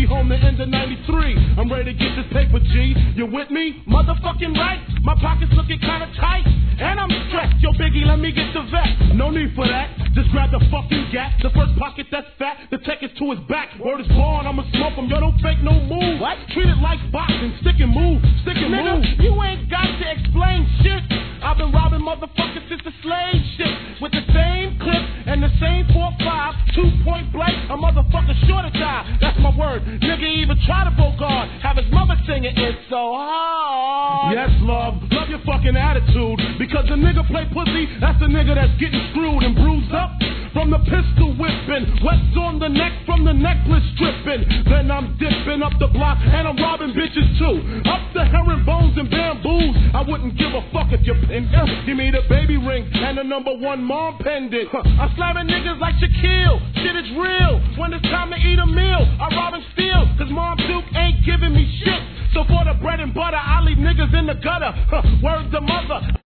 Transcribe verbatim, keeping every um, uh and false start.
be home the end of ninety-three. I'm ready to get this paper, G. You with me? Motherfucking right. My pockets looking kinda tight, and I'm stressed. Yo, Biggie, let me get the vet. No need for that. Just grab the fucking gap. The first pocket that's fat, the tech is to his back. Word is born, I'ma smoke him. Yo, don't fake no move. What? Treat it like boxing. Stick and move. Stick and Nigga, move. You ain't got to explain shit. I've been robbing motherfuckers since the slave shit. With the same clip and the same four five, two point blank, a motherfucker sure to die. That's my word. Nigga even try to bogart. Have his mother singing It's So Hard. Yes, love. Love your fucking attitude. Because the nigga play pussy, that's the nigga that's getting screwed and bruised up. From the pistol whipping, wets on the neck from the necklace stripping. Then I'm dipping up the block and I'm robbing bitches too. Up the herringbones and bamboos. I wouldn't give a fuck if you pinned. Give me the baby ring and the number one mom pendant. Huh. I'm slamming niggas like Shaquille. Shit is real. When it's time to eat a meal, I rob and steal. Cause Mom Duke ain't giving me shit. So for the bread and butter, I leave niggas in the gutter. Huh. Word to mother.